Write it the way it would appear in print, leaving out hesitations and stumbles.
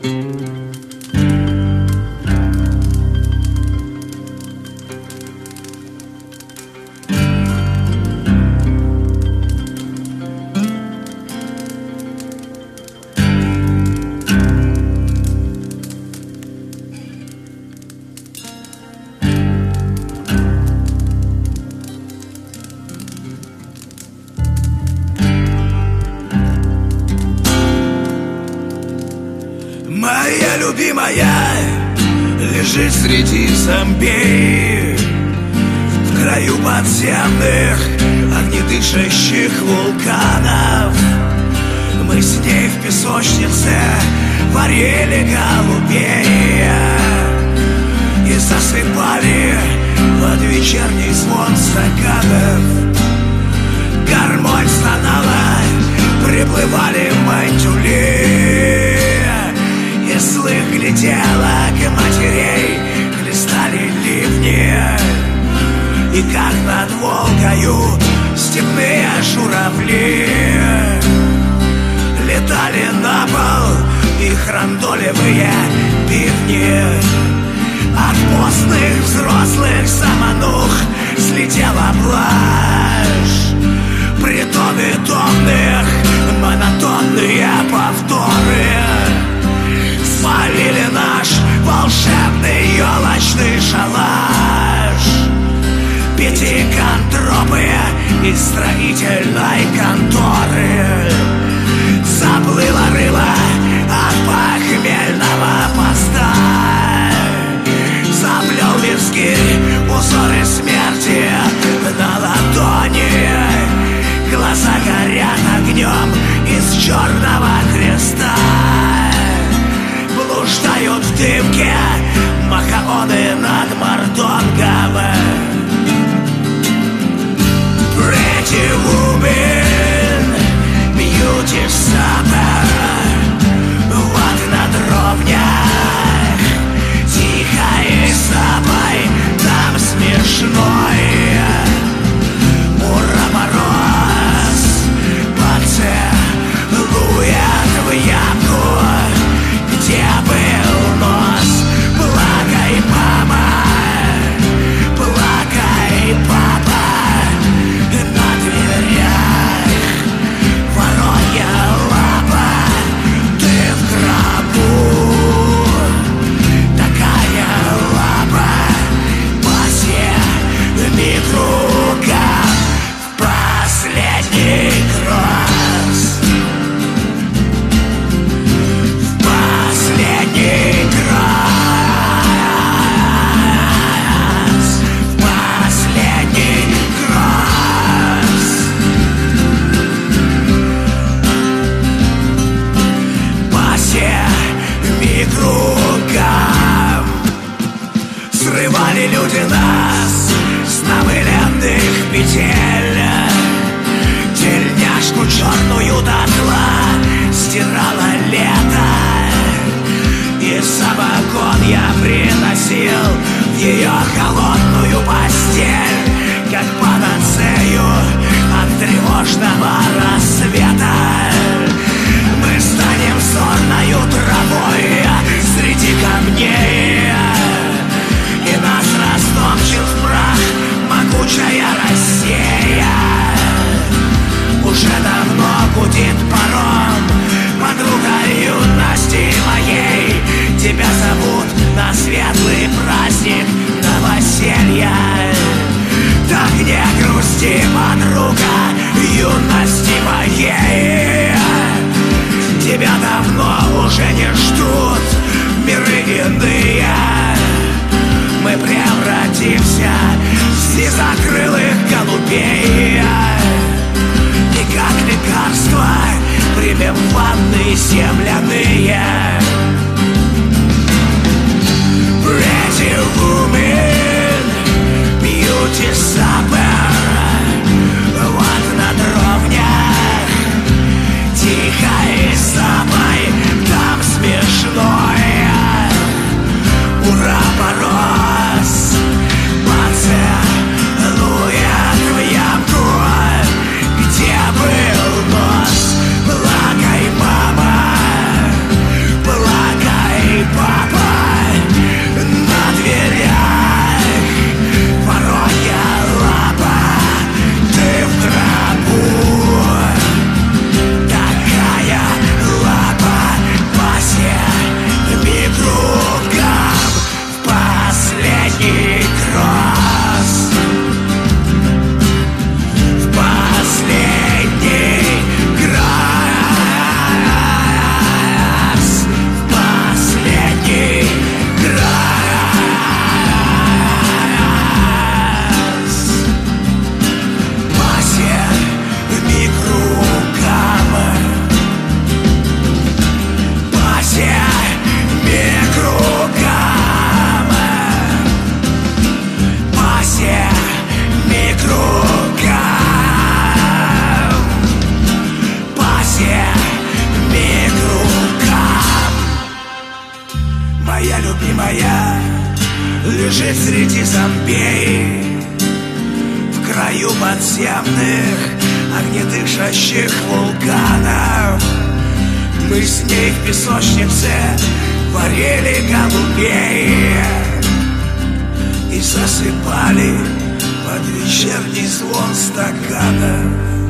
Моя любимая лежит среди зомби в краю подземных огнедышащих вулканов. Мы с ней в песочнице варили голубей и засыпали под вечерний звон стаканов. Гармонь стонала, приплывали мантюли, и злых глядела к матерей, хлестали ливни. И как над Волгою степные журавли летали на пол их рандолевые пивни. От постных взрослых саманух слетела блажь, притоны томных, монотонные повторы спалили наш волшебный елочный шалаш. Пятиконтропы из строительной конторы заплыло рыло от похмельного поста. Заплел виски узоры смерти на ладони. Глаза горят огнем из черного креста. Блуждают в дымке махаоны над Мордонгом. Pretty woman, beauty summer. Вот на дровнях тихо и сапой там смешной. Ура-мороз поцелует в ямку, где был нос. Плакай, мама, плакай, папа. На дверях воронья лапа. Ты в гробу, такая лапа по всем кругам. В последний раз, в последний раз, в последний раз. По всем кругам срывали люди нас с намыленных петель. Тельняшку черную дотла стирала лето. И самогон я приносил в ее холодную постель, как панацею от тревожного рассвета. Мы станем сорною травой среди камней, и нас растопчет в прах могучая Россия. Уже давно гудит паром, подруга юности моей. Тебя зовут на светлый праздник новоселья. Так не грусти, подруга юности моей. Тебя давно уже не ждут миры иные. Мы превратимся в сизокрылых голубей. И как лекарство примем ванны земляные. Pretty woman, beauty summer. Вот на дровнях тихо и сапой там смешной. Ура-мороз поцелует в ямку, где был нос. Плакай, мама, моя любимая лежит среди зомбей, в краю подземных огнедышащих вулканов. Мы с ней в песочнице варили голубей и засыпали под вечерний звон стаканов.